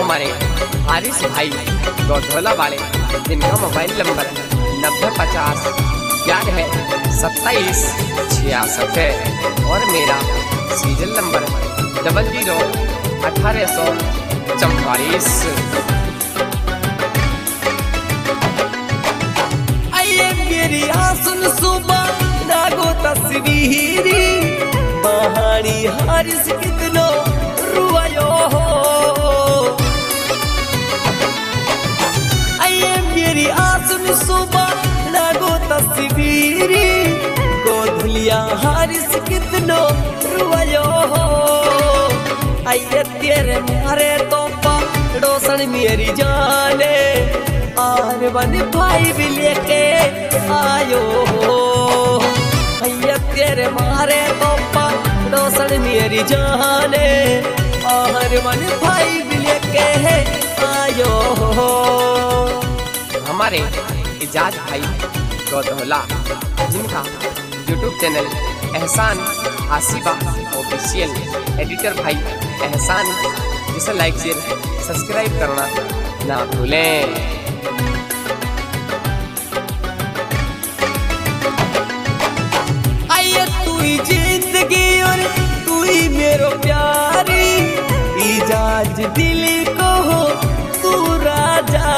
हमारे हारिस भाई गौधौला वाले, जिनका मोबाइल नंबर 9050112766 है और मेरा सीरियल नंबर 001844। आइए मेरी आसुन सुबह रागो तस्वीरी बहानी हारिस कितनो रुआयो हो। आइए मेरी आसुन सुबह रागो तस्वीरी गोधुलिया हारिस कितनो रुआयो हो। आइए तेरे मारे तो पड़ोसन मेरी जाने आर बन भाई भी लेके आयो हो। भैया तेरे मारे तो पड़ोसन मेरी जाने आर बन भाई भी लेके आयो हो। हमारे इजाज भाई गौधौला, जिनका यूट्यूब चैनल एहसान आसिफा ऑफिशियल, एडिटर भाई एहसान, जिसे लाइक शेयर सब्सक्राइब करना ना भूलें। आइए तू ही जिंदगी और तू ही मेरो प्यारी, इजाज दिल को हो तू राजा।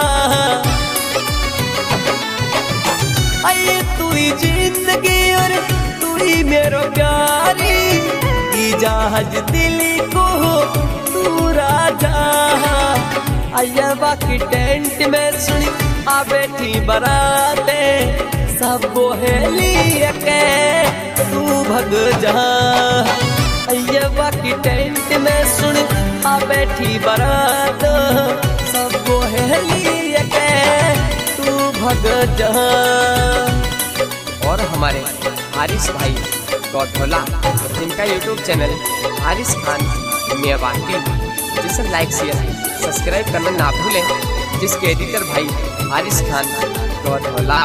आइए तू ही जिंदगी और तू ही मेरो प्यारी, इजाज दिल को हो तू राजा। आइए बाकी टेंट में सुनी आ बैठी बराते, सब बोहेली के तू भग जा। आइए बाकी टेंट में सुन आ बैठी बरात, सब बोहेली के तू भग जा। और हमारे हारिस भाई गौधौला, जिनका यूट्यूब चैनल हारिस खान मेवाती, जिसे लाइक शेयर सब्सक्राइब करना ना भूलें, जिसके एडिटर भाई हारिस खान गौधौला।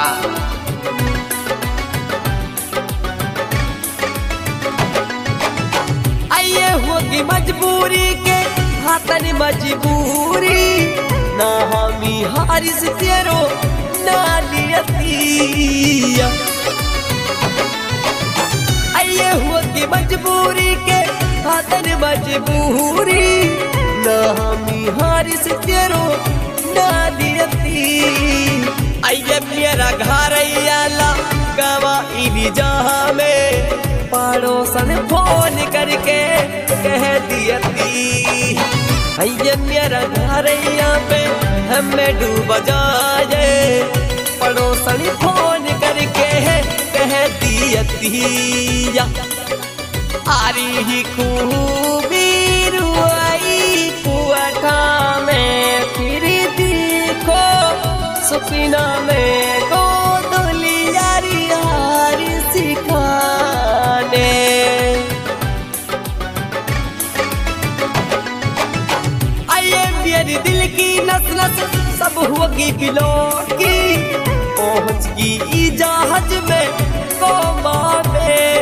आइए होगी मजबूरी के हाथन मजबूरी, ना हमी हारिस तेरो ना लियतिया। आइए होगी मजबूरी के हाथन मजबूरी, ना हमी हारिस तेरो ना लियती। आइए मेरा घर आला गवा इली जहाँ में पड़ोसन फोन करके कह दियती। आइए मेरा घर यहाँ पे हमें डूब जाए, पड़ोसन फोन करके कह दियती। आरी ही खूबी रुआई पुआठा में फिर देखो सुपना में गोदली यारी यारी सिखाने। आइए मेरी दिल की नस नस सब होगी बिलो की, पहुंच गई जहाज में कोमा में।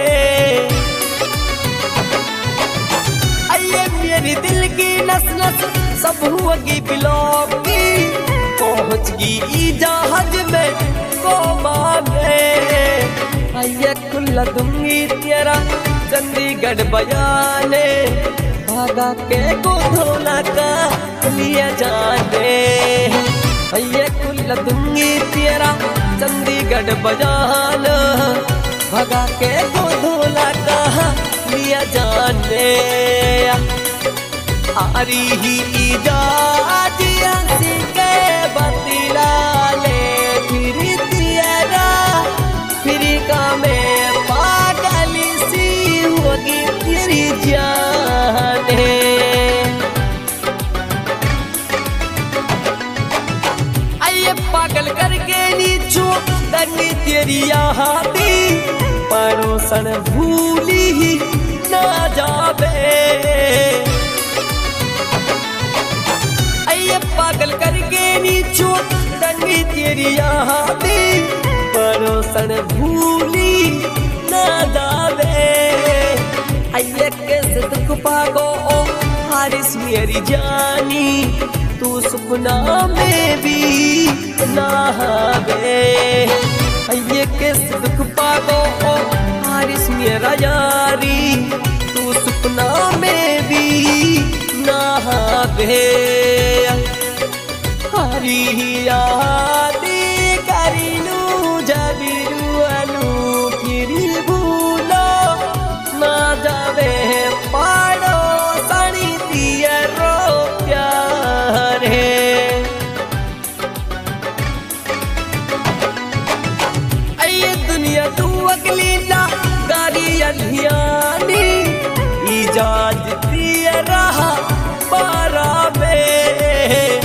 आइए मेरी दिल की नस नस सब होगी बिलो की, पहुंच गई जहाज में कोमा में। आइए खुला दूंगी तेरा चंडीगढ़ बयाने, भागा के गोधौला का लिया जाने। आइए खुला दूंगी तेरा चंडीगढ़ बयान, भगा के गोधौला का लिया जाने। आरी ही इजाज हंसी के बतिला ले फिर तेरा, फिर का में पागली सी होगी तेरी जाने। आइए पागल करके नीचो तनी तेरी यहाँ दी, पड़ोसन भूली ही ना जावे। आइए पागल करके नीचो तनी तेरी यहाँ दी, पड़ोसन भूली ना जावे। आइए कैसे दुख पागो हारिस मेरी जानी तू सपना में भी ना आवे। ये किस दुख पागो ओ हारिस मेरा यारी तू सपना में भी ना आवे। हरी यादी करिनु जबिरु अनु फिरी भूलो ना जावे पाड़ो सनी दियरो प्यारे। ये दुनिया तू अगली ना गारी अलियानी इजाजत दिया रहा पारा में।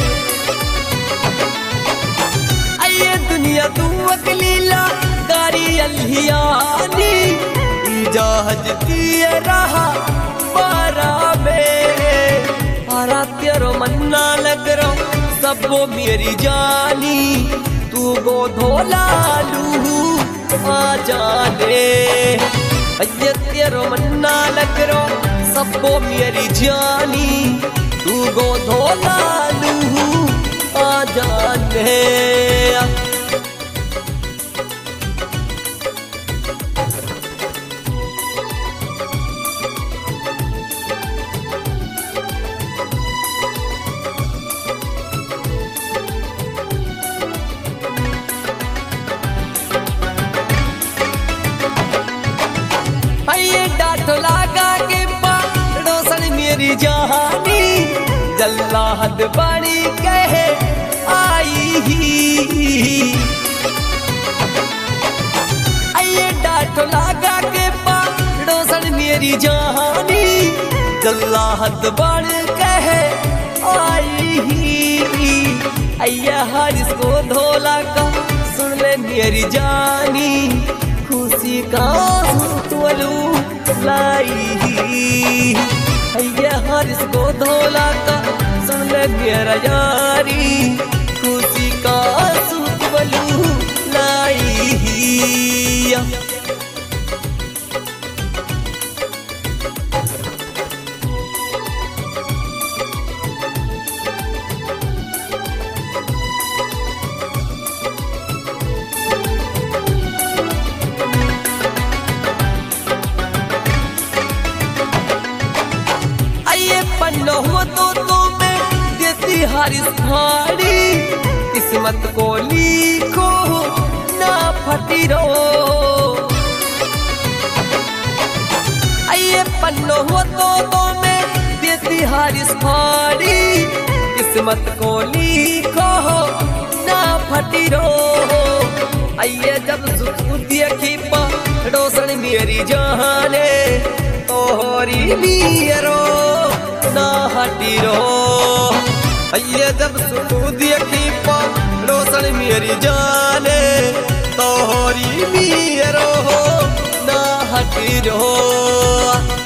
दुनिया तू अकलीला गारी अलियानी इजाजत दिए रहा पारा में। पारा तेरो मन्ना लग रो सबो मेरी जानी तू गो धोला लू आ जाने। ये तेरो मन्ना लग रो सबो मेरी जानी तू गो धोला लू आ जाने। डांट लगा के पड़ोसन मेरी जानी जल्लाद बड़ी कहे आई ही। आइए डांट लगा के पड़ोसन मेरी जानी जल्लाद बड़ी कहे आई ही। आइया हारिस को धोला का सुन ले मेरी जानी खुशी का सुतवलू लाई। हारिस को धोला का सुन ले मेरा यारी खुशी का सुतवलू लाई। पन्नो हो तो तुम्हें देती हारिस भाड़ी किस्मत को लिखो ना फटी रो। आइए पन्नो हो तो तुम्हें देती हारिस भाड़ी किस्मत को लिखो ना फटी रो। आइए जब सुख देखी पड़ोसन मेरी जाने तोहरी मियरो ना हटी रो। ये जब सुख देखी पड़ोसन मेरी जाने तोहरी मियरो ना हटी रो।